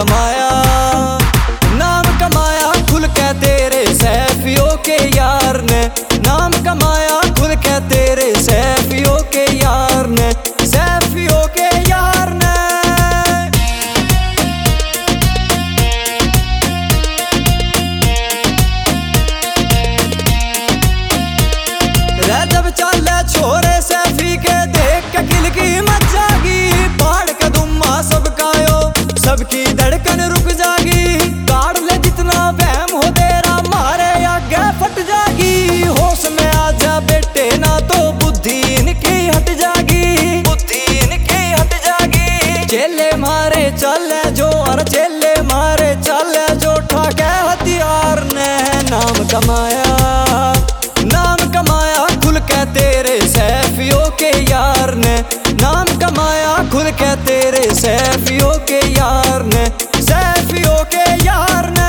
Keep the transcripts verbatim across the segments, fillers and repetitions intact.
कमाया, नाम कमाया खुल के तेरे सैफियों के यार ने, नाम कमाया खुल के तेरे सैफियों के यार ने, सैफियों के यार ने। जब चाले छोरे सैफी के देख के किल की मच जागी, पहाड़ का दुम्मा सबका यो सबकी धड़कन रुक जागी, काट ले जितना वहम हो तेरा मारे आगे फट जागी, होश में आजा बेटे ना तो बुद्धि इनकी हट जागी, बुद्धि इनकी हट जागी। चेले मारे चले जो और चेले मारे चले जो, ठाके हथियार ने नाम कमाया, नाम कमाया खुल के तेरे सैफियों के यार ने, नाम कमाया खुल के तेरे सैफियों के यार ने, सैफियों के यार ने।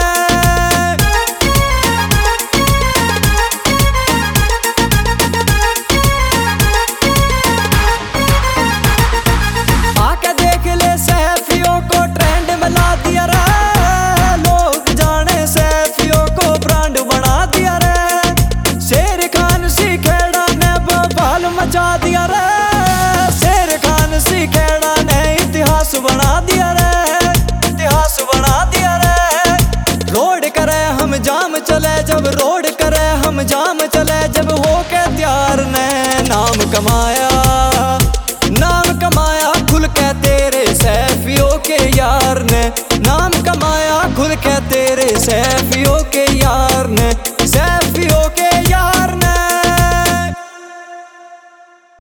आके देख ले सैफियों को ट्रेंड में ला दिया रे, लोग जाने सैफियों को ब्रांड बना दिया रे, शेर खान सी खेड़ा ने बवाल मचा दिया रे, शेर खान सी खेड़ा ने इतिहास बना दिया रे, इतिहास बना दिया रे। रोड करे हम जाम चले जब, रोड करे हम जाम चले जब, हो के त्यार ने नाम कमाया, नाम कमाया खुल के तेरे सैफियों के यार ने।